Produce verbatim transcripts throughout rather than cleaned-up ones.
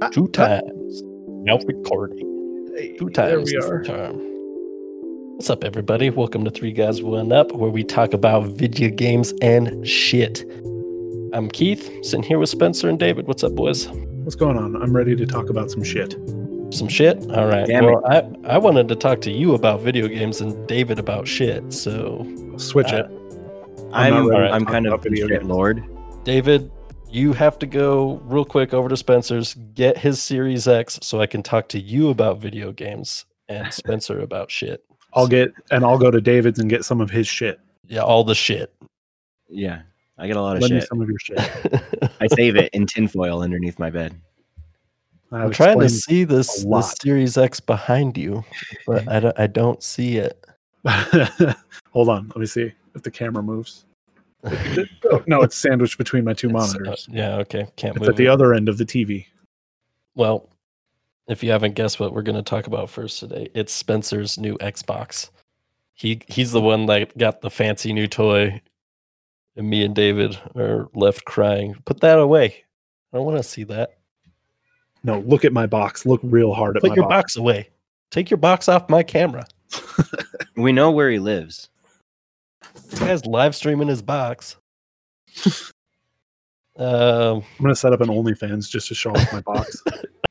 Two times. Now recording. Hey, Two there times we is the are. charm. What's up, everybody? Welcome to Three Guys One Up, where we talk about video games and shit. I'm Keith, sitting here with Spencer and David. What's up, boys? What's going on? I'm ready to talk about some shit. Some shit? All right. Damn well, I, I wanted to talk to you about video games and David about shit. So, Switch uh, it. I'm not ready to I'm talk kind of about video shit games. lord. David, you have to go real quick over to Spencer's, get his Series X so I can talk to you about video games and Spencer about shit. I'll get and I'll go to David's and get some of his shit. Yeah, all the shit. Yeah, I get a lot of Lend me shit. some of your shit. I save it in tinfoil underneath my bed. I've I'm trying to explained- see this, a this lot. Series X behind you, but I don't, I don't see it. Hold on, let me see if the camera moves. Oh, no, it's sandwiched between my two It's- monitors. uh, yeah, okay. Can't It's move at the it. other end of the T V. Well, if you haven't guessed what we're going to talk about first today, it's Spencer's new Xbox. He He's the one that got the fancy new toy, and me and David are left crying. Put that away. I don't want to see that. No, look at my box. Look real hard at Put my your box. box away. Take your box off my camera. We know where he lives. This guy's live streaming his box. um, I'm gonna set up an OnlyFans just to show off my box.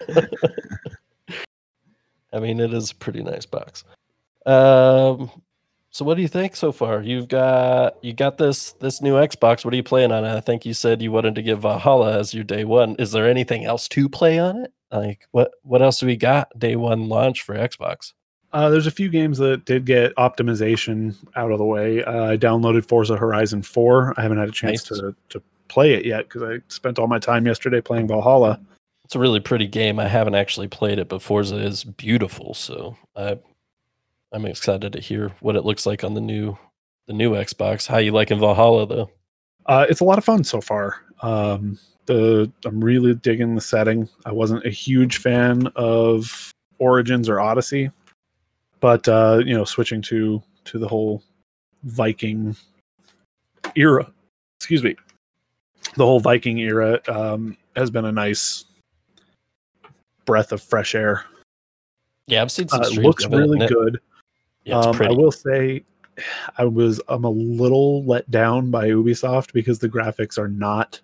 I mean, it is a pretty nice box. Um, so what do you think so far? You've got you got this this new Xbox. What are you playing on it? I think you said you wanted to get Valhalla as your day one. Is there anything else to play on it? Like what what else do we got day one launch for Xbox? Uh, there's a few games that did get optimization out of the way. Uh, I downloaded Forza Horizon four. I haven't had a chance Nice. to, to play it yet because I spent all my time yesterday playing Valhalla. It's a really pretty game. I haven't actually played it, but Forza is beautiful. So I I'm excited to hear what it looks like on the new the new Xbox. How you liking Valhalla though? Uh, it's a lot of fun so far. Um, the I'm really digging the setting. I wasn't a huge fan of Origins or Odyssey, but uh, you know, switching to to the whole Viking era, excuse me, the whole Viking era um, has been a nice breath of fresh air. Yeah, I've seen some Uh, it streams looks of it, really and it- good. Yeah, it's um, I pretty. will say, I was I'm a little let down by Ubisoft because the graphics are not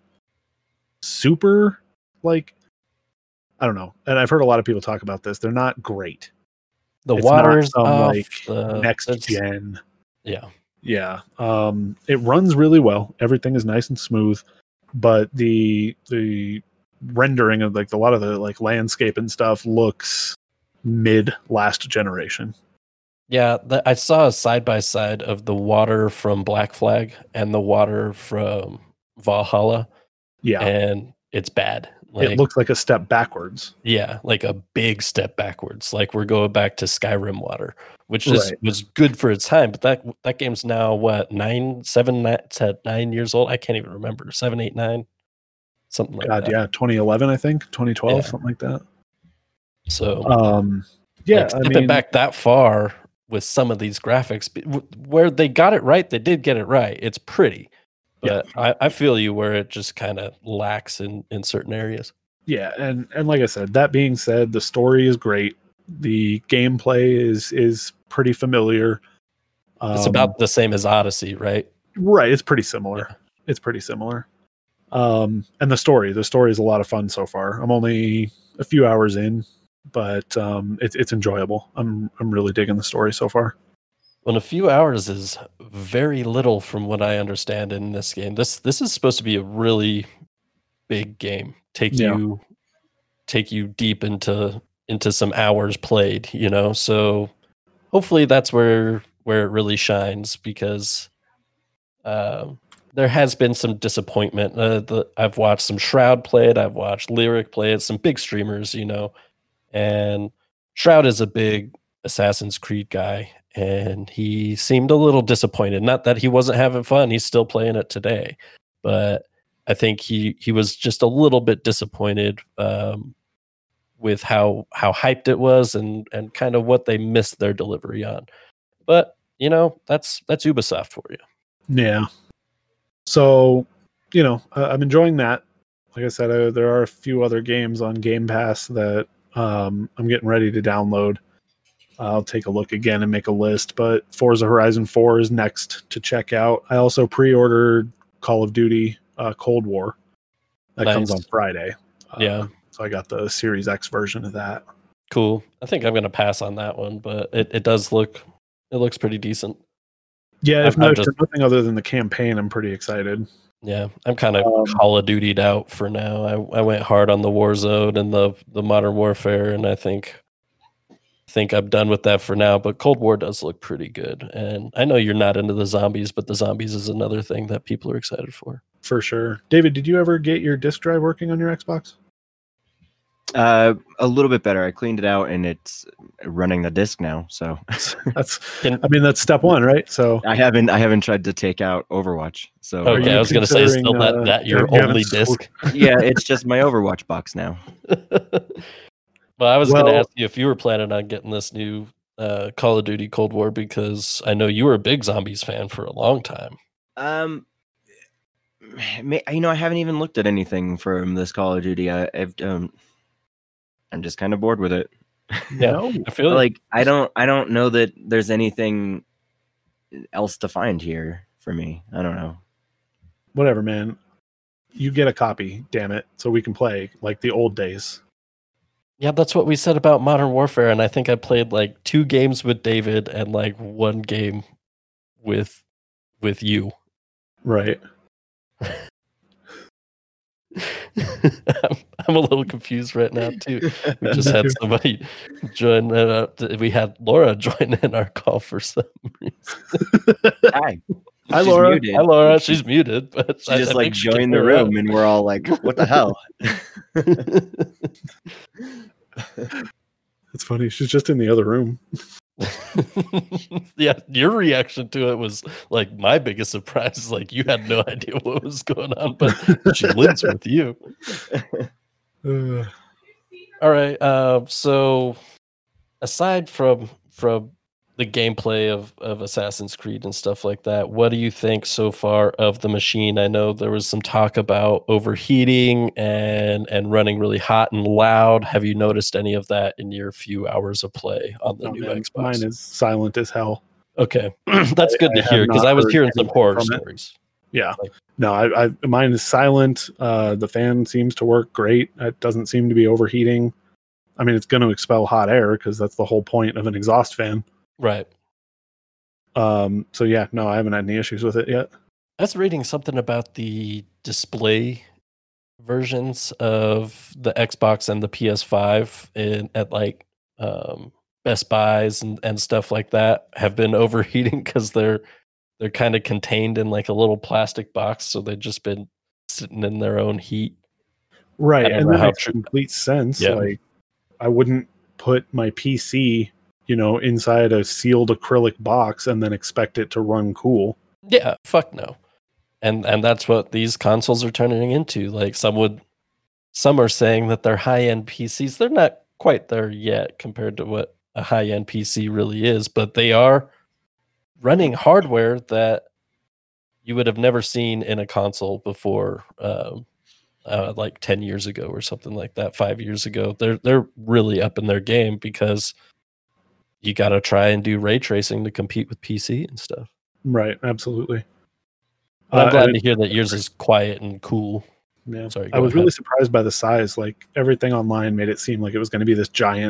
super like I don't know, and I've heard a lot of people talk about this. They're not great. The it's not water's some, off. like, the- Next it's- gen, Yeah, yeah. Um, it runs really well. Everything is nice and smooth, but the the rendering of like a lot of the like landscape and stuff looks mid last generation. yeah. The, I saw a side by side of the water from Black Flag and the water from Valhalla, Yeah, and it's bad. Like, it looks like a step backwards. yeah, like a big step backwards. Like we're going back to Skyrim water, which is Right. was good for its time. But that that game's now what nine, seven, nine, to nine years old. I can't even remember. Seven, eight, nine, something like God, that. yeah, twenty eleven, I think, twenty twelve, Yeah. something like that. So Um, yeah, like, I stepping mean, back that far with some of these graphics, b- w- where they got it right, they did get it right. It's pretty, Yeah. but I, I feel you where it just kind of lacks in in certain areas. yeah, and and like I said, that being said, the story is great. The gameplay is is pretty familiar. It's Um, about the same as Odyssey, right? right. It's pretty similar. Yeah. It's pretty similar. Um, and the story, the story is a lot of fun so far. I'm only a few hours in, but um, it's it's enjoyable. I'm I'm really digging the story so far. Well, a few hours is very little from what I understand in this game. This this is supposed to be a really big game. Take Yeah. you take you deep into into some hours played, you know. So hopefully that's where where it really shines because um there has been some disappointment. Uh, the, I've watched some Shroud play it. I've watched Lyric play it. Some big streamers, you know, and Shroud is a big Assassin's Creed guy, and he seemed a little disappointed. Not that he wasn't having fun; he's still playing it today, but I think he he was just a little bit disappointed um, with how how hyped it was and and kind of what they missed their delivery on. But you know, that's that's Ubisoft for you. Yeah. So, you know, uh, I'm enjoying that. like I said, uh, there are a few other games on Game Pass that um, I'm getting ready to download. I'll take a look again and make a list, but Forza Horizon four is next to check out. I also pre-ordered Call of Duty uh, Cold War. That Nice. comes on Friday. Uh, Yeah. So I got the Series X version of that. Cool. I think I'm gonna pass on that one, but it, it does look it looks pretty decent. Yeah, if I'm- no, I'm just- for nothing other than the campaign, I'm pretty excited. Yeah, I'm kind of Um, Call of Dutied out for now. I, I went hard on the Warzone and the the Modern Warfare, and I think think I'm done with that for now. But Cold War does look pretty good, and I know you're not into the zombies, but the zombies is another thing that people are excited for. For sure. David, did you ever get your disk drive working on your Xbox? Uh, a little bit better. I cleaned it out and it's running the disc now. So That's, Can- I mean, that's step one, right? So I haven't I haven't tried to take out Overwatch. So Are Okay, you I was gonna say, is still considering, that uh, that your you haven't only sw- disc? yeah, it's just my Overwatch box now. Well, I was going Well- to ask you if you were planning on getting this new uh, Call of Duty Cold War, because I know you were a big zombies fan for a long time. Um, may, you know, I haven't even looked at anything from this Call of Duty. I, I've um, I'm just kind of bored with it. Yeah, no. I feel like Like I don't I don't know that there's anything else to find here for me. I don't know. Whatever, man. You get a copy, damn it, so we can play like the old days. yeah, that's what we said about Modern Warfare, and I think I played like two games with David and like one game with with you. Right. I'm, I'm a little confused right now too. We just had somebody join. Uh, we had Laura join in our call for some reason. Hi. Hi, She's Laura. muted. Hi, Laura. She's muted, but She I- just I like think she can joined the hear us. room and we're all like, what the hell? It's funny. She's just in the other room. Yeah, your reaction to it was like my biggest surprise. Is like you had no idea what was going on, but she lives with you. Uh, All right. Uh, so aside from from the gameplay of, of Assassin's Creed and stuff like that, what do you think so far of the machine? I know there was some talk about overheating and and running really hot and loud. Have you noticed any of that in your few hours of play on the oh, new man, Xbox? mine is silent as hell. Okay, that's I- good I to have hear because not I was heard hearing some anything horror from it. stories. Yeah. Like- No, I, I mine is silent. Uh, the fan seems to work great. It doesn't seem to be overheating. I mean, it's going to expel hot air because that's the whole point of an exhaust fan. Right. Um, so yeah, no, I haven't had any issues with it yet. I was reading something about the display versions of the Xbox and the P S five in, at like um, Best Buys and, and stuff like that have been overheating because they're they're kind of contained in like a little plastic box, so they've just been sitting in their own heat. Right, I don't and know that how makes true- complete sense. Yeah. Like, I wouldn't put my P C, you know, inside a sealed acrylic box and then expect it to run cool. Yeah, fuck no. And and that's what these consoles are turning into. Like some would some are saying that they're high-end P Cs. They're not quite there yet compared to what a high-end P C really is, but they are running hardware that you would have never seen in a console before um, uh, like ten years ago or something like that, five years ago. They're they're really up in their game because you got to try and do ray tracing to compete with P C and stuff. Right, absolutely. But I'm Uh, glad and to it- hear that yours is quiet and cool. Yeah. Sorry, I go was ahead. really surprised by the size. Like everything online made it seem like it was going to be this giant,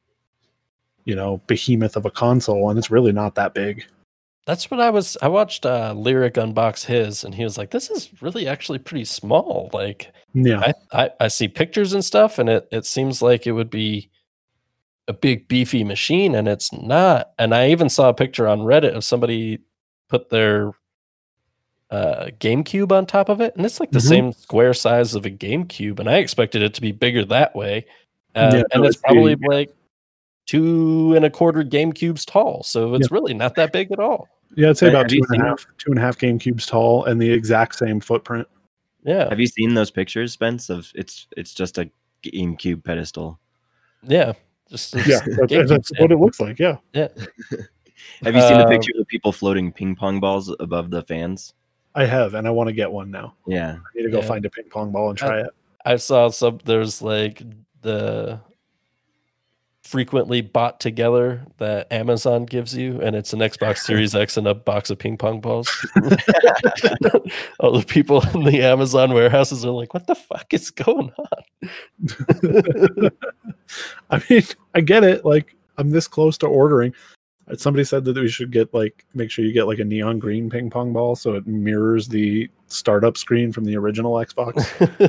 you know, behemoth of a console, and it's really not that big. That's what I was. I watched uh, Lyric unbox his, and he was like, "This is really actually pretty small." Like, Yeah, I, I, I see pictures and stuff, and it it seems like it would be a big beefy machine, and it's not. And I even saw a picture on Reddit of somebody put their uh, GameCube on top of it, and it's like the Mhm. same square size of a GameCube, and I expected it to be bigger that way. Uh, Yeah, and no, it's it's probably big. like two and a quarter GameCubes tall, so it's really not that big at all. yeah, I'd say Uh, about have two you and a seen- half, two and a half GameCubes tall, and the exact same footprint. Yeah, Have you seen those pictures, Spence? Of it's it's just a GameCube pedestal. yeah, just Yeah, it's that- GameCube that's stand. what it looks like. Yeah, Yeah, Have you seen the Um, picture of the people floating ping pong balls above the fans? I have, and I want to get one now. Yeah. I need to go Yeah. find a ping pong ball and try it. I saw some. There's like the frequently bought together that Amazon gives you, and it's an Xbox Series X and a box of ping pong balls. All the people in the Amazon warehouses are like, "What the fuck is going on?" I mean, I get it. Like, I'm this close to ordering. Somebody said that we should get like make sure you get like a neon green ping pong ball so it mirrors the startup screen from the original Xbox.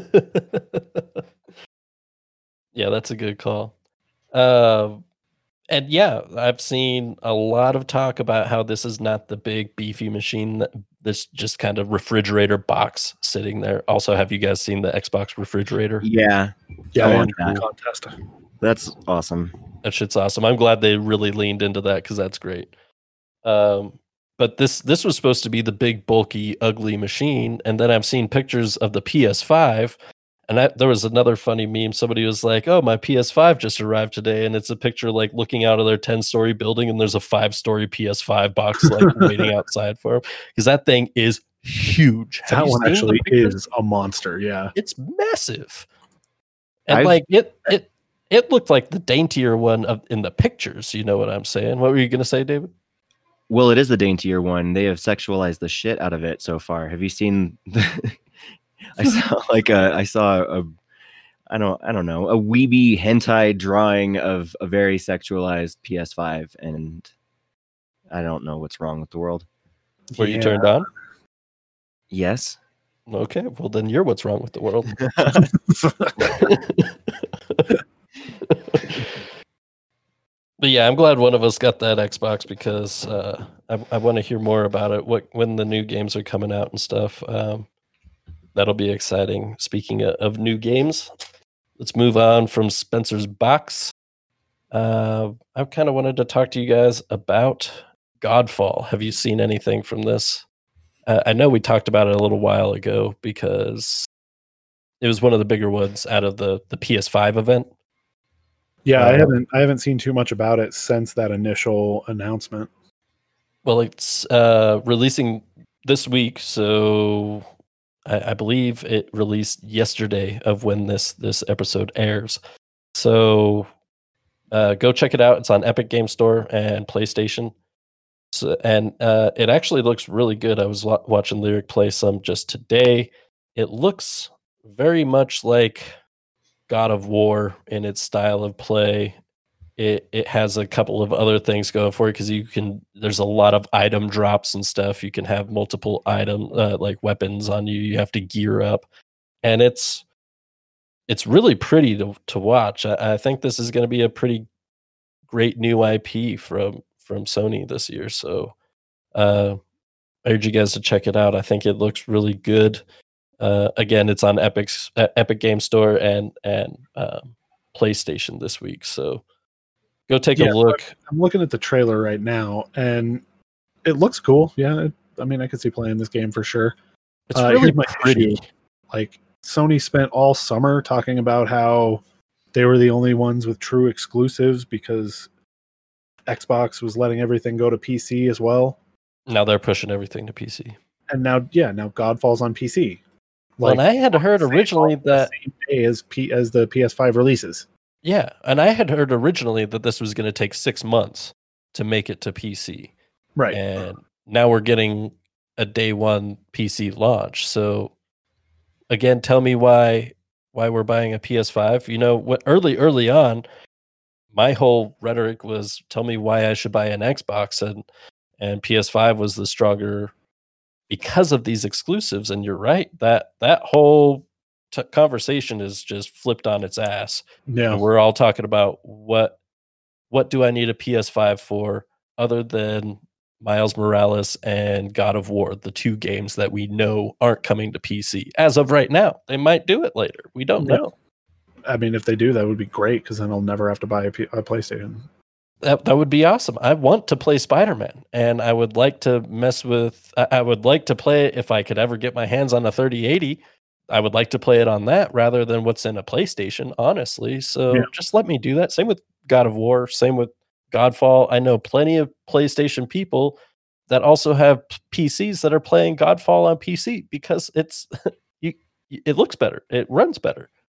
Yeah, that's a good call. Uh, and yeah, I've seen a lot of talk about how this is not the big beefy machine, that this just kind of refrigerator box sitting there. Also, have you guys seen the Xbox refrigerator? Yeah, Yeah, I I want entered the that. contest. That's awesome. That shit's awesome. I'm glad they really leaned into that because that's great. Um, but this this was supposed to be the big, bulky, ugly machine, and then I've seen pictures of the P S five, and that, there was another funny meme. Somebody was like, "Oh, my P S five just arrived today," and it's a picture like looking out of their ten-story building, and there's a five-story P S five box like waiting outside for them because that thing is huge. Have That you one seen the actually pictures? is a monster. Yeah. It's massive, and I've- like it it it looked like the daintier one of in the pictures. You know what I'm saying? What were you gonna say, David? Well, it is the daintier one. They have sexualized the shit out of it so far. Have you seen? The, I saw like a I saw a I don't I don't know a weeby hentai drawing of a very sexualized P S five, and I don't know what's wrong with the world. Were you Yeah. turned on? Yes. Okay, well then you're what's wrong with the world. But yeah, I'm glad one of us got that Xbox because uh, I, I want to hear more about it. What when the new games are coming out and stuff. Um, that'll be exciting. Speaking of, of new games, let's move on from Spencer's box. Uh, I kind of wanted to talk to you guys about Godfall. Have you seen anything from this? Uh, I know we talked about it a little while ago because it was one of the bigger ones out of the the P S five event. Yeah, I Uh, haven't I haven't seen too much about it since that initial announcement. Well, it's uh, releasing this week, so I, I believe it released yesterday of when this this episode airs. So uh, go check it out. It's on Epic Game Store and PlayStation. So, and uh, it actually looks really good. I was wa- watching Lyric play some just today. It looks very much like God of War in its style of play. It it has a couple of other things going for it because you can. There's a lot of item drops and stuff. You can have multiple item uh, like weapons on you. You have to gear up, and it's it's really pretty to to watch. I, I think this is going to be a pretty great new I P from from Sony this year. So uh, I urge you guys to check it out. I think it looks really good. Uh, again, it's on Epic's uh, Epic Game Store and and um, PlayStation this week. So go take Yeah, a look. I'm looking at the trailer right now, and it looks cool. Yeah, it, I mean, I could see playing this game for sure. It's Uh, really here's my pretty. issue. Like, Sony spent all summer talking about how they were the only ones with true exclusives because Xbox was letting everything go to P C as well. Now they're pushing everything to P C. And now, yeah, now Godfall's on P C. Well, and I had heard same- originally on the that same day as P as the P S five releases. yeah, and I had heard originally that this was going to take six months to make it to P C, Right. and now we're getting a day one P C launch. So again, tell me why why we're buying a P S five. You know, what early early on, my whole rhetoric was tell me why I should buy an Xbox, and and P S five was the stronger because of these exclusives. And you're right, that that whole t- conversation is just flipped on its ass. Yeah. And we're all talking about what what do I need a P S five for other than Miles Morales and God of War, the two games that we know aren't coming to P C as of right now. They might do it later. We don't Yeah. know. I mean, if they do, that would be great because then I'll never have to buy a, P- a PlayStation. That that would be awesome. I want to play Spider-Man, and I would like to mess with. I, I would like to play it if I could ever get my hands on a thirty eighty. I would like to play it on that rather than what's in a PlayStation, honestly. So Yeah. just let me do that. Same with God of War. Same with Godfall. I know plenty of PlayStation people that also have p- P Cs that are playing Godfall on P C because it's you. It looks better. It runs better.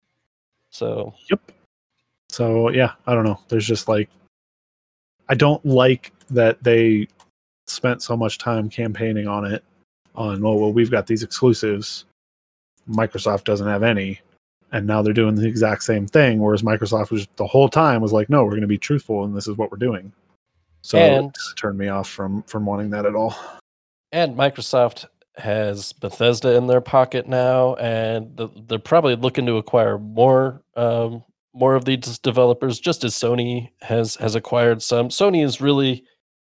So yep. So yeah, I don't know. There's just like, I don't like that they spent so much time campaigning on it. On oh well, we've got these exclusives. Microsoft doesn't have any, and now they're doing the exact same thing. Whereas Microsoft was the whole time was like, no, we're going to be truthful, and this is what we're doing. So and, it turned me off from from wanting that at all. And Microsoft has Bethesda in their pocket now, and the, they're probably looking to acquire more um, more of these developers, just as Sony has has acquired some. Sony is really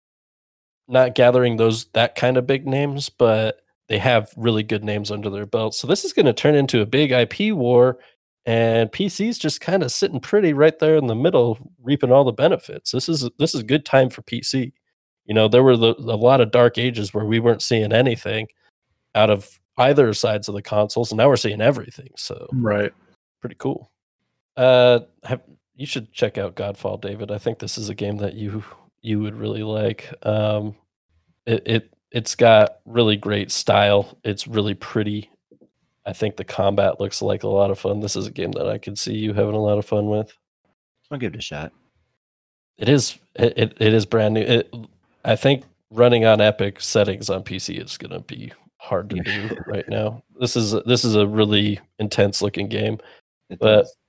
not gathering those that kind of big names, but they have really good names under their belt. So this is going to turn into a big I P war, and P C's just kind of sitting pretty right there in the middle, reaping all the benefits. This is this is a good time for P C. You know, there were the, a lot of dark ages where we weren't seeing anything out of either sides of the consoles, and now we're seeing everything. So right, pretty cool. Uh, have, you should check out Godfall, David. I think this is a game that you you would really like. Um, it, it it's got really great style. It's really pretty. I think the combat looks like a lot of fun. This is a game that I could see you having a lot of fun with. I'll give it a shot. It is it it, it is brand new. It, I think running on Epic settings on P C is going to be hard to Yeah. do right now. This is this is a really intense looking game, It but does.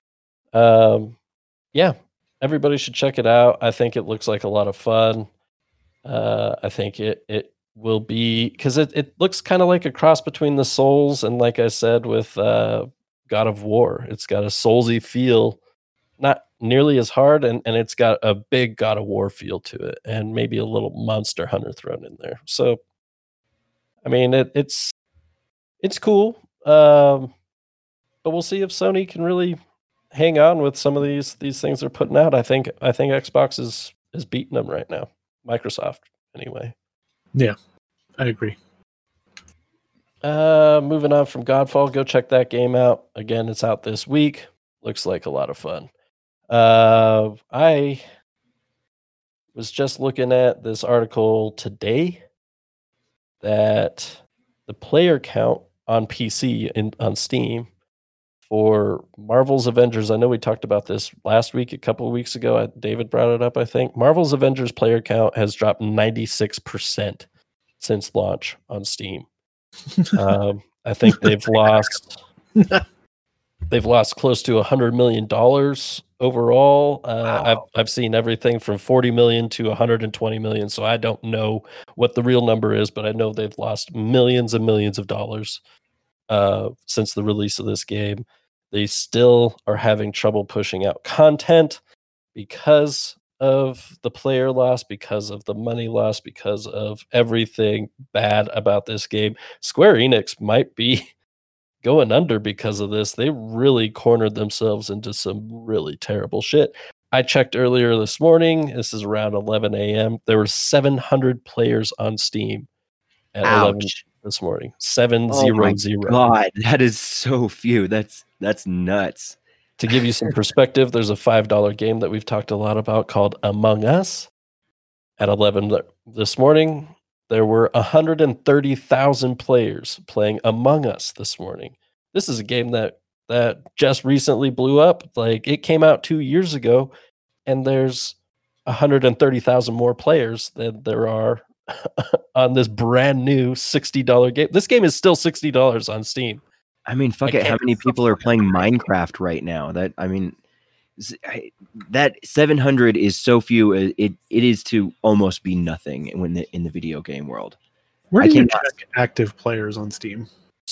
um, yeah, everybody should check it out. I think it looks like a lot of fun. Uh, I think it it will be because it it looks kind of like a cross between the Souls and, like I said, with uh, God of War. It's got a Soulsy feel. Not nearly as hard, and, and it's got a big God of War feel to it, and maybe a little Monster Hunter thrown in there. So, I mean, it, it's it's cool, um, but we'll see if Sony can really hang on with some of these these things they're putting out. I think I think Xbox is is beating them right now. Microsoft, anyway. Yeah, I agree. Uh, moving on from Godfall, go check that game out. Again, it's out this week. Looks like a lot of fun. Uh, I was just looking at this article today that the player count on P C and on Steam for Marvel's Avengers. I know we talked about this last week, a couple of weeks ago. David brought it up, I think. Marvel's Avengers player count has dropped ninety-six percent since launch on Steam. um, I think they've lost... They've lost close to a hundred million dollars overall. Uh, Wow. I've I've seen everything from forty million to one hundred and twenty million. So I don't know what the real number is, but I know they've lost millions and millions of dollars uh, since the release of this game. They still are having trouble pushing out content because of the player loss, because of the money loss, because of everything bad about this game. Square Enix might be going under because of this. They really cornered themselves into some really terrible shit. I checked earlier this morning. This is around eleven a.m. There were seven hundred players on Steam at eleven Ouch. this morning. Seven Oh zero my zero. God, that is so few. That's that's nuts. To give you some perspective, there's a five dollar game that we've talked a lot about called Among Us. At eleven this morning, there were one hundred thirty thousand players playing Among Us this morning. This is a game that that just recently blew up. Like, it came out two years ago, and there's one hundred thirty thousand more players than there are on this brand new sixty dollar game. This game is still sixty dollars on Steam. I mean, fuck I it. How can't- many people are playing Minecraft right now? That I mean, s- I- that seven hundred is so few. It it it is to almost be nothing when the, in the video game world. Where I do you cannot- check active players on Steam?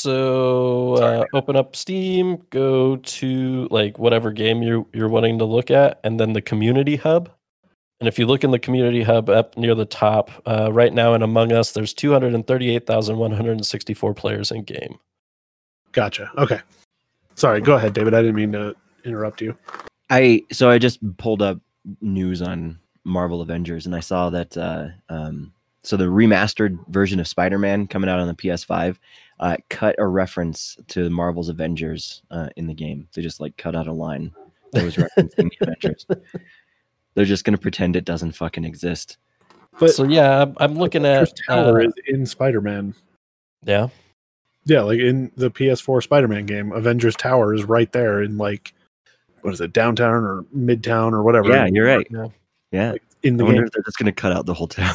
So uh, open up Steam, go to like whatever game you're you're wanting to look at, and then the community hub. And if you look in the community hub up near the top, uh, right now in Among Us, there's two hundred thirty-eight thousand one hundred sixty-four players in game. Gotcha. Okay. Sorry, go ahead, David. I didn't mean to interrupt you. I so I just pulled up news on Marvel Avengers, and I saw that uh, um, so the remastered version of Spider-Man coming out on the P S five uh, cut a reference to Marvel's Avengers uh, in the game. They just like cut out a line that was referencing the Avengers. They're just gonna pretend it doesn't fucking exist. But So yeah, I'm, I'm looking Avengers at Tower uh, is in Spider-Man. yeah. Yeah, like in the P S four Spider-Man game, Avengers Tower is right there in like what is it, downtown or midtown or whatever. Yeah, you're right. Yeah. Yeah. Like, in the I wonder game. if they're just going to cut out the whole town.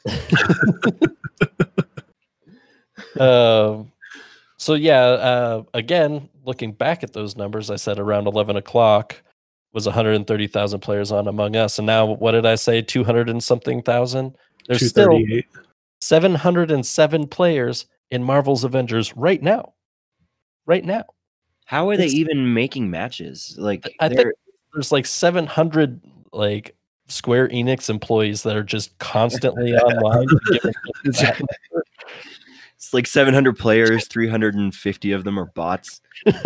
Um, so yeah, uh, again, looking back at those numbers, I said around eleven o'clock was one hundred thirty thousand players on Among Us, and now what did I say? two hundred and something thousand. There's still two thirty-eight. seven hundred seven players in Marvel's Avengers right now. Right now, How are they It's- even making matches? Like, I think they're- there's like seven hundred like Square Enix employees that are just constantly online. to give them it's it's like seven hundred players, three hundred fifty of them are bots.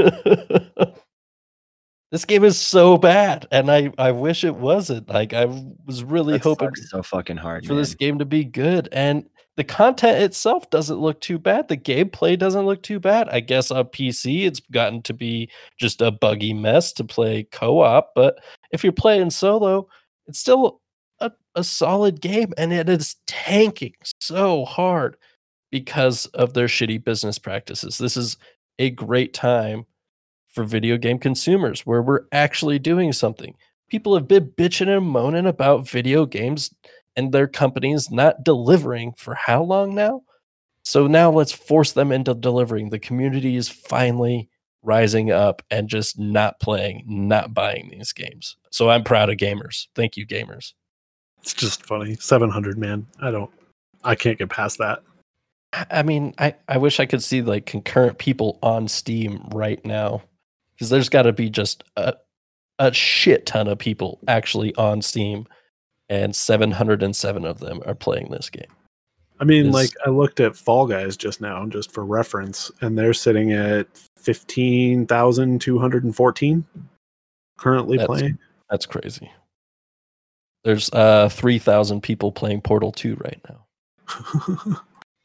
This game is so bad, and I, I wish it wasn't. Like I was really That hoping sucks so fucking hard for man. this game to be good, and the content itself doesn't look too bad. The gameplay doesn't look too bad. I guess on P C it's gotten to be just a buggy mess to play co-op, but if you're playing solo, it's still a, a solid game, and it is tanking so hard because of their shitty business practices. This is a great time for video game consumers where we're actually doing something. People have been bitching and moaning about video games and their companies not delivering for how long now? So now let's force them into delivering. The community is finally rising up and just not playing, not buying these games. So I'm proud of gamers. Thank you, gamers. It's just funny. seven hundred, man. I don't, I can't get past that. I mean, I, I wish I could see like concurrent people on Steam right now, because there's got to be just a, a shit ton of people actually on Steam, and seven hundred seven of them are playing this game. I mean, Is- like, I looked at Fall Guys just now, just for reference, and they're sitting at fifteen thousand two hundred fourteen currently That's- playing. That's crazy. There's uh three thousand people playing Portal two right now.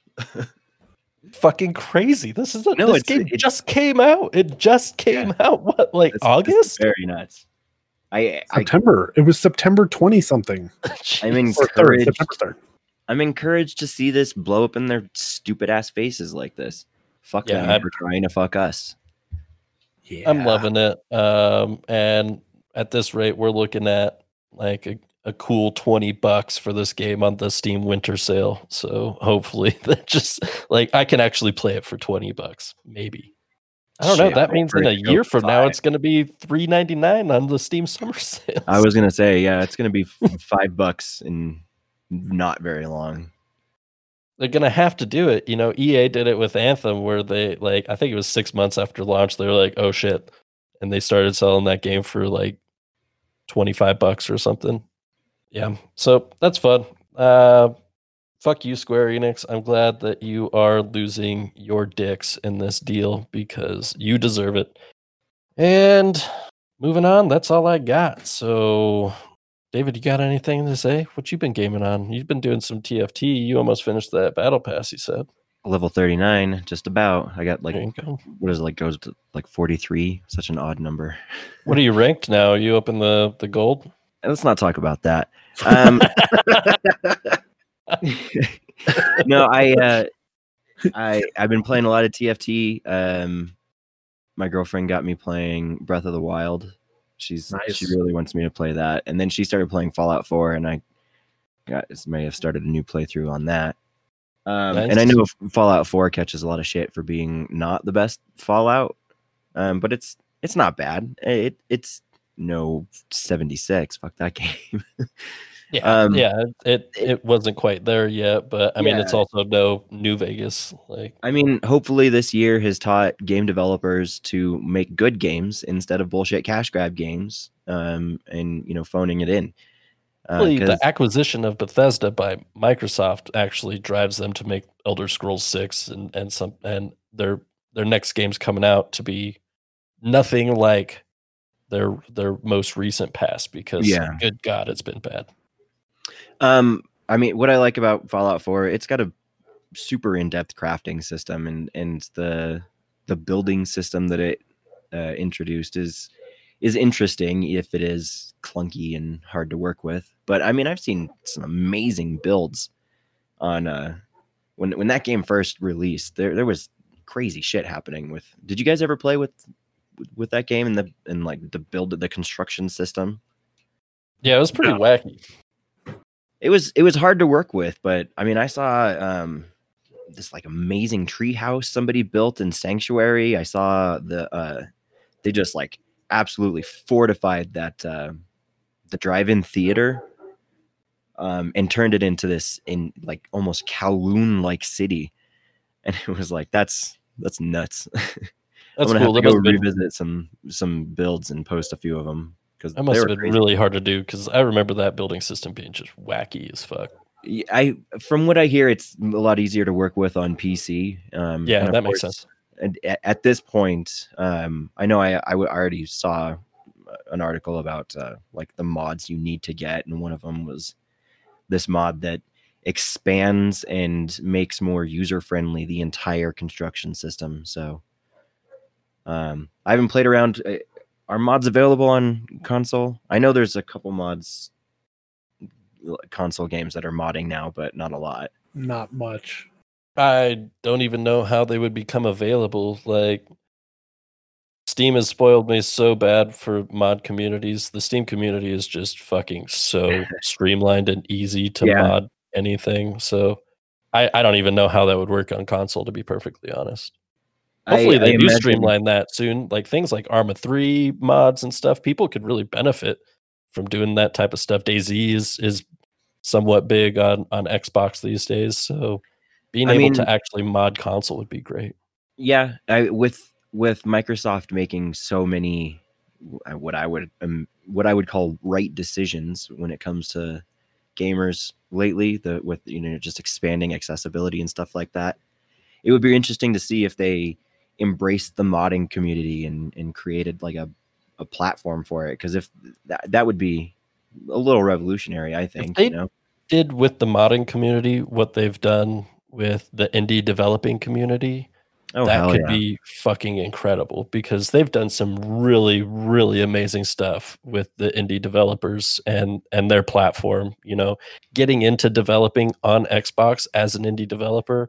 Fucking crazy. This is a, No, this it's- game it's- just came out. It just came out. What, like This- this is August? very nuts. I, I September. It was September twenty something. I'm Or third, encouraged. September third. I'm encouraged to see this blow up in their stupid ass faces like this. Fuck Yeah, them I- for trying to fuck us. Yeah. I'm loving it. Um, and at this rate, we're looking at like a, a cool twenty bucks for this game on the Steam winter sale. So hopefully that just like I can actually play it for twenty bucks, maybe. I don't know. Shit, That wait means for in it a to go year to from now, five. it's going to be three ninety-nine on the Steam summer sale. I was gonna say, yeah, it's gonna be f- five bucks in not very long. They're going to have to do it. You know, E A did it with Anthem where they like, I think it was six months after launch. They were like, oh shit. And they started selling that game for like twenty-five bucks or something. Yeah. So that's fun. Uh, fuck you, Square Enix. I'm glad that you are losing your dicks in this deal because you deserve it. And moving on, that's all I got. So, David, you got anything to say? What you been gaming on? You've been doing some T F T. You almost finished that battle pass, you said. Level thirty-nine, just about. I got like There you go. what is it, like goes to like forty-three? Such an odd number. What are you ranked now? Are you up in the, the gold? Let's not talk about that. Um, no, I uh, I I've been playing a lot of T F T. Um, my girlfriend got me playing Breath of the Wild. She's Nice. she really wants me to play that, and then she started playing Fallout four, and I got may have started a new playthrough on that. Um, And I Nice. know Fallout four catches a lot of shit for being not the best Fallout, um, but it's it's not bad. It it's no seventy-six. Fuck that game. Yeah, Um, yeah. It it wasn't quite there yet, but I mean, it's Yeah. also no New Vegas. Like, I mean, hopefully this year has taught game developers to make good games instead of bullshit cash grab games, um, and you know, phoning it in. Uh, hopefully 'cause- the acquisition of Bethesda by Microsoft actually drives them to make Elder Scrolls six and and some and their their next games coming out to be nothing like their their most recent past because Yeah. good God, it's been bad. Um, I mean, what I like about Fallout four, it's got a super in-depth crafting system, and and the the building system that it uh, introduced is is interesting if it is clunky and hard to work with. But I mean, I've seen some amazing builds on uh when when that game first released. There there was crazy shit happening with. Did you guys ever play with with that game and the and like the build of the construction system? Yeah, it was pretty No. wacky. It was it was hard to work with, but I mean, I saw um, this like amazing tree house somebody built in Sanctuary. I saw the uh, they just like absolutely fortified that uh, the drive-in theater um, and turned it into this in like almost Kowloon-like city, and it was like that's that's nuts. I'm That's gonna cool. have to That go must have been revisit some some builds and post a few of them because that they must have were been crazy. really hard to do because I remember that building system being just wacky as fuck. Yeah, I from what I hear, it's a lot easier to work with on P C. Um, Yeah, and of that makes course, sense. And at, at this point, um, I know I, I w- already saw an article about uh, like the mods you need to get, and one of them was this mod that expands and makes more user friendly the entire construction system. So um, I haven't played around. uh, Are mods available on console? I know there's a couple mods console games that are modding now, but not a lot. Not much. I don't even know how they would become available. Like Steam has spoiled me so bad for mod communities. The Steam community is just fucking so streamlined and easy to Yeah. mod anything. So I, I don't even know how that would work on console, to be perfectly honest. Hopefully I, they I do imagine, streamline that soon. Like things like Arma three mods and stuff, people could really benefit from doing that type of stuff. DayZ is is somewhat big on, on Xbox these days. So being I able mean, to actually mod console would be great. yeah, I, with with Microsoft making so many uh, what I would um, what I would call right decisions when it comes to gamers lately, the with you know just expanding accessibility and stuff like that. It would be interesting to see if they embraced the modding community and and created like a a platform for it, because if that that would be a little revolutionary, I think. they You know, Did with the modding community what they've done with the indie developing community, oh that hell could yeah, be fucking incredible because they've done some really, really amazing stuff with the indie developers and and their platform. You know, getting into developing on Xbox as an indie developer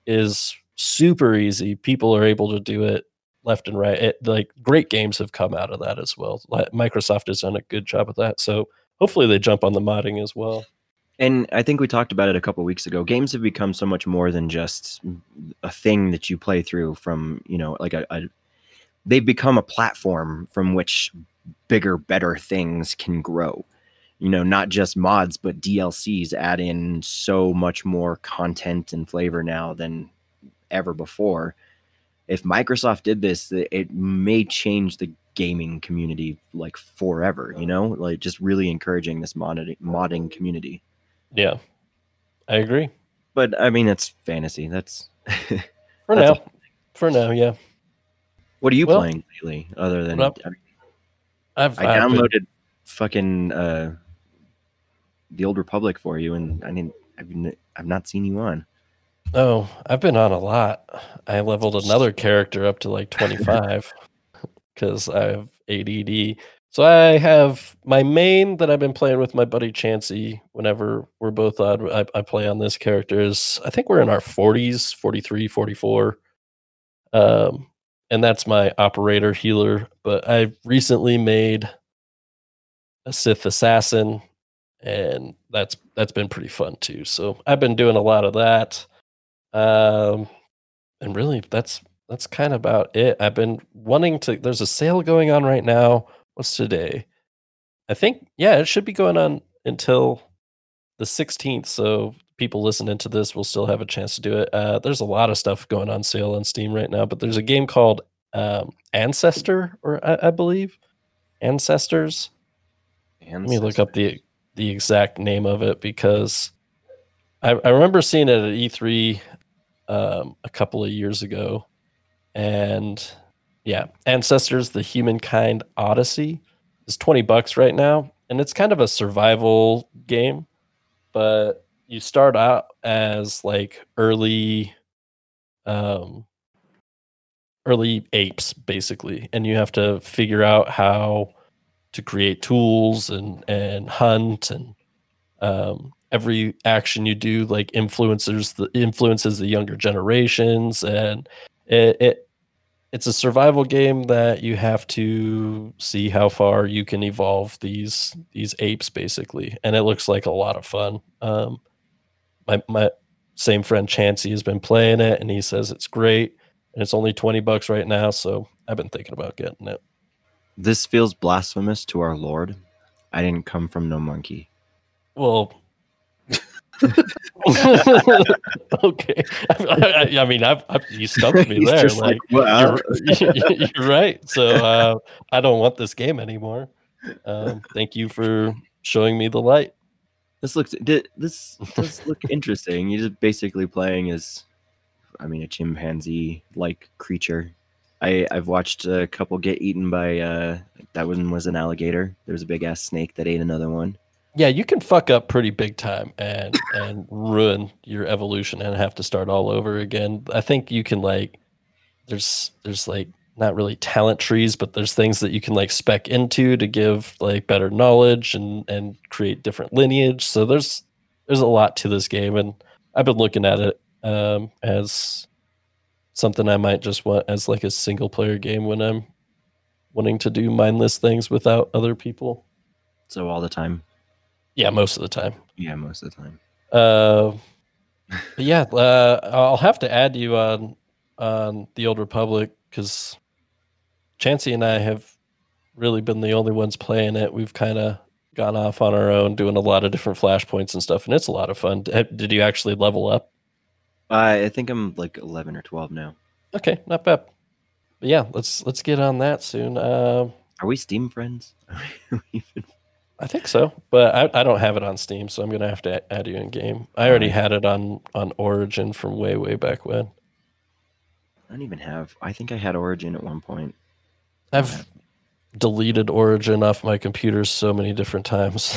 is super easy. People are able to do it left and right. It, like great games have come out of that as well. Like, Microsoft has done a good job with that. So hopefully they jump on the modding as well. And I think we talked about it a couple weeks ago. Games have become so much more than just a thing that you play through from, you know, like a, a they've become a platform from which bigger, better things can grow. You know, not just mods, but D L Cs add in so much more content and flavor now than ever before. If Microsoft did this, it may change the gaming community like forever, you know, like just really encouraging this modding, modding community. Yeah, I agree. But I mean, it's fantasy. That's For that's now. a- For now, yeah. what are you Well, playing lately? Other than what I, mean, I've I I've been downloaded fucking uh, the Old Republic for you, and I didn't. I've n- I've not seen you on. oh, I've been on a lot. I leveled another character up to like twenty-five because I have A D D. So I have my main that I've been playing with my buddy Chansey whenever we're both on. I, I play on this character is I think we're in our forties, forty-three, forty-four. Um, and that's my operator healer. But I've recently made a Sith assassin, and that's that's been pretty fun too. So I've been doing a lot of that. Um, and really that's that's kind of about it. I've been wanting to there's a sale going on right now. What's today? I think yeah, it should be going on until the sixteenth, so people listening to this will still have a chance to do it. Uh, there's a lot of stuff going on sale on Steam right now, but there's a game called um, Ancestor, or I, I believe Ancestors. Let me look up the the exact name of it because I, I remember seeing it at E three um, a couple of years ago, and yeah, Ancestors: The Humankind Odyssey is twenty bucks right now, and it's kind of a survival game, but you start out as like early um early apes basically, and you have to figure out how to create tools and and hunt, and um every action you do like influences the influences the younger generations, and it, it it's a survival game that you have to see how far you can evolve these these apes basically, and it looks like a lot of fun. Um, my my same friend Chansey has been playing it, and he says it's great, and it's only twenty bucks right now. So I've been thinking about getting it. This feels blasphemous to our Lord. I didn't come from no monkey. Well, okay. I, I, I mean, I've, I've you stumped me He's there. just Like, like, well. you're, you're right. So uh, I don't want this game anymore. Um, thank you for showing me the light. This looks di- this does look interesting. You're just basically playing as, I mean, a chimpanzee-like creature. I I've watched a couple get eaten by. Uh, that one was an alligator. There was a big ass snake that ate another one. Yeah, you can fuck up pretty big time and and ruin your evolution and have to start all over again. I think you can like there's there's like not really talent trees, but there's things that you can like spec into to give like better knowledge and and create different lineage. So there's there's a lot to this game, and I've been looking at it um, as something I might just want as like a single player game when I'm wanting to do mindless things without other people. So all the time. Yeah, most of the time. Yeah, most of the time. Uh, but yeah, uh, I'll have to add you on on the Old Republic because Chansey and I have really been the only ones playing it. We've kind of gone off on our own, doing a lot of different flashpoints and stuff, and it's a lot of fun. D- Did you actually level up? Uh, I think I'm like eleven or twelve now. Okay, not bad. But yeah, let's let's get on that soon. Um, Are we Steam friends? I think so, but I, I don't have it on Steam, so I'm gonna have to a- add you in game. I already Alright. had it on on Origin from way way back when. I don't even have. I think I had Origin at one point. I've deleted Origin off my computer so many different times.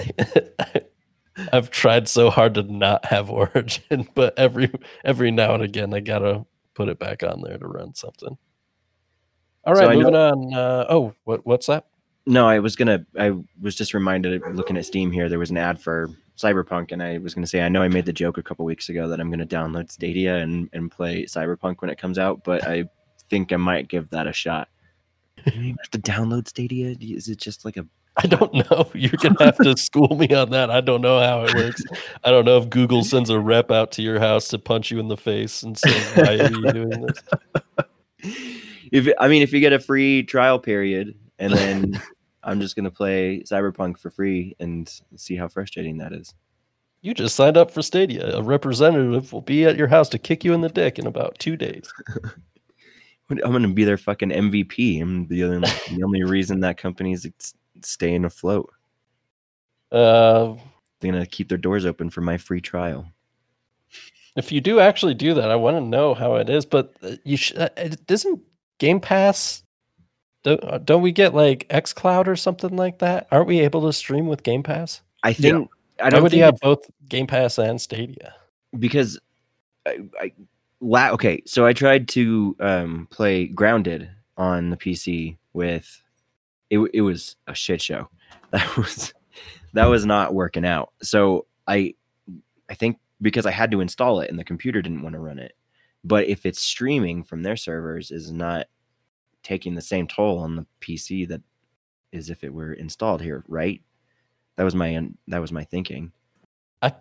I've tried so hard to not have Origin, but every every now and again I gotta put it back on there to run something. All So right, I moving know- on. Uh, oh, what what's that? No, I was gonna. I was just reminded looking at Steam here. There was an ad for Cyberpunk, and I was gonna say I know I made the joke a couple weeks ago that I'm gonna download Stadia and and play Cyberpunk when it comes out, but I think I might give that a shot. You don't even have to download Stadia. Is it just like a? I don't know. You're gonna have to school me on that. I don't know how it works. I don't know if Google sends a rep out to your house to punch you in the face and say, "Why are you doing this?" If I mean, if you get a free trial period, and then I'm just gonna play Cyberpunk for free and see how frustrating that is. You just signed up for Stadia. A representative will be at your house to kick you in the dick in about two days. I'm gonna be their fucking M V P. I'm the only, the only reason that company's ex- staying afloat. Uh, They're gonna keep their doors open for my free trial. if you do actually do that, I want to know how it is. But uh, you sh- uh, it- doesn't Game Pass? Don't, uh, don't we get like xCloud or something like that? Aren't we able to stream with Game Pass? I think I Why don't would think you have it's- both Game Pass and Stadia? because I, I la- okay. So I tried to um, play Grounded on the P C with it. It was a shit show. That was that was not working out. So I I think because I had to install it and the computer didn't want to run it. But if it's streaming from their servers is not taking the same toll on the P C that is if it were installed here, right? That was my that was my thinking. I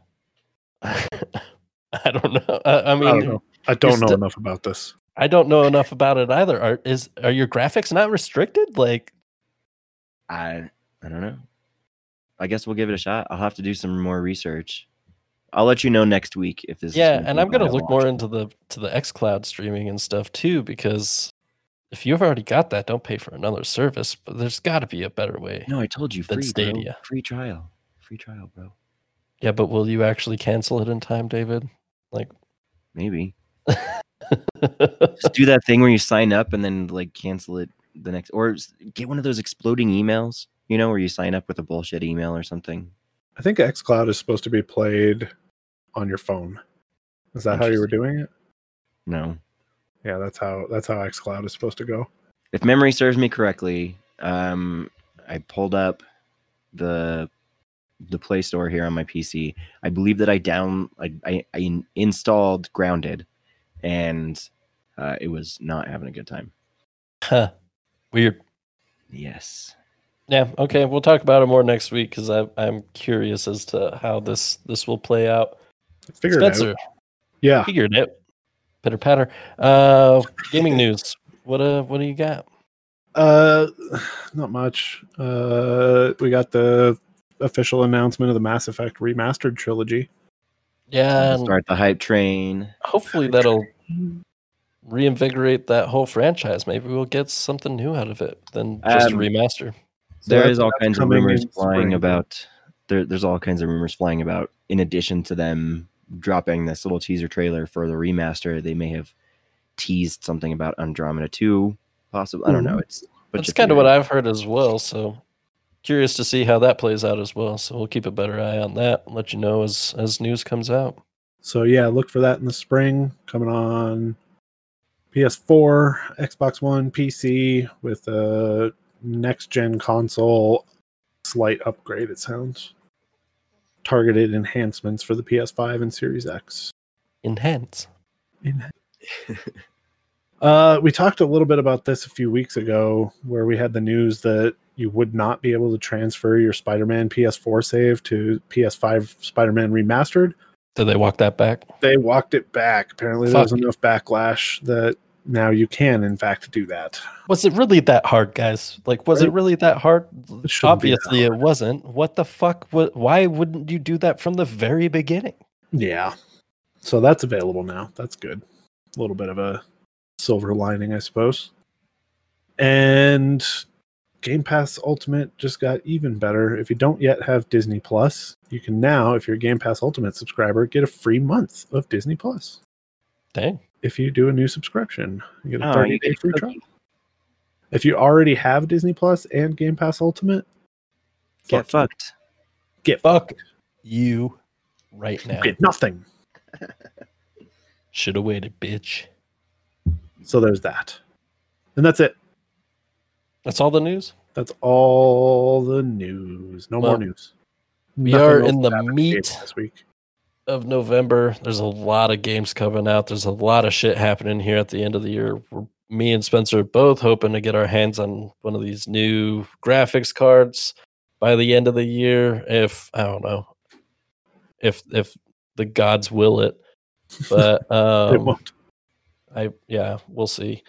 I don't know. I, I mean, I don't know. I don't is know the- enough about this. I don't know enough about it either. Are is are your graphics not restricted? Like, I I don't know. I guess we'll give it a shot. I'll have to do some more research. I'll let you know next week if this. yeah, is and be I'm gonna viable look more option. into the to the xCloud streaming and stuff too, because if you've already got that, don't pay for another service. But there's got to be a better way. No, I told you than free bro. Stadia. Free trial, free trial, bro. Yeah, but will you actually cancel it in time, David? Like, Maybe just do that thing where you sign up and then like cancel it the next, or s- get one of those exploding emails. You know, where you sign up with a bullshit email or something. I think xCloud is supposed to be played on your phone. Is that how you were doing it? No. Yeah, that's how that's how xCloud is supposed to go. If memory serves me correctly, um, I pulled up the the Play Store here on my P C. I believe that I down I, I, I in- installed Grounded, and uh, it was not having a good time. Huh. Weird. Yes. Yeah. Okay. We'll talk about it more next week because I'm curious as to how this this will play out. Figure Spencer, it out. Yeah. Figured it. Pitter patter. Uh, gaming news. What uh, what do you got? Uh, not much. Uh, we got the official announcement of the Mass Effect remastered trilogy. Yeah. And Start the hype train. hopefully that'll reinvigorate that whole franchise. Maybe we'll get something new out of it than just Um, a remaster. So there that's- is all that's kinds of coming rumors in flying spring. about. There, there's all kinds of rumors flying about. In addition to them dropping this little teaser trailer for the remaster, they may have teased something about Andromeda two. Possibly, I don't know. It's but That's kind of what I've heard as well. So curious to see how that plays out as well. So we'll keep a better eye on that and let you know as as news comes out. So yeah, look for that in the spring. Coming on P S four, Xbox One, P C with a next gen console slight upgrade. It sounds targeted enhancements for the P S five and Series X. Enhance. Uh, we talked a little bit about this a few weeks ago, where we had the news that you would not be able to transfer your Spider-Man P S four save to P S five Spider-Man Remastered. Did they walk that back? They walked it back. Apparently, there was Fuck. enough backlash that now you can, in fact, do that. Was it really that hard, guys? Like, was it Right. really that hard? It shouldn't be that Obviously, it wasn't. What the fuck? What, why wouldn't you do that from the very beginning? Yeah. So that's available now. That's good. A little bit of a silver lining, I suppose. And Game Pass Ultimate just got even better. If you don't yet have Disney Plus, you can now, if you're a Game Pass Ultimate subscriber, get a free month of Disney Plus. Dang. If you do a new subscription, you get a Oh, thirty you day get free a trial. If you already have Disney Plus and Game Pass Ultimate, get fuck you. fucked. Get Fuck fucked. you right now. Get nothing. Should have waited, bitch. So there's that. And that's it. That's all the news? That's all the news. No Well, more news. we Nothing are else in the happened meat this week. of November. There's a lot of games coming out. There's a lot of shit happening here at the end of the year. We're, me and Spencer are both hoping to get our hands on one of these new graphics cards by the end of the year. If I don't know, if if the gods will it, but um, it won't. I yeah, we'll see.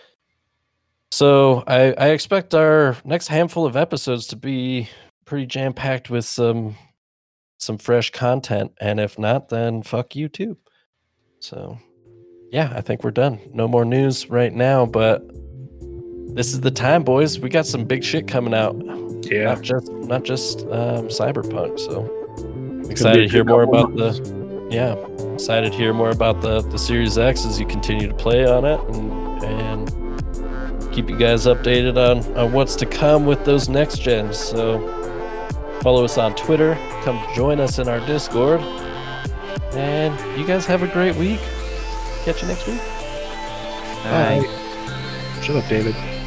So I I expect our next handful of episodes to be pretty jam packed with some some fresh content, and if not, then fuck you too. So yeah, I think we're done. No more news right now, but this is the time, boys. We got some big shit coming out. Yeah. Not just not just um, Cyberpunk. So It's gonna excited be a to hear good more couple about months. the yeah. Excited to hear more about the the Series X as you continue to play on it, and and keep you guys updated on, on what's to come with those next gens. So follow us on Twitter. Come join us in our Discord. And you guys have a great week. Catch you next week. Bye. Shut up, David.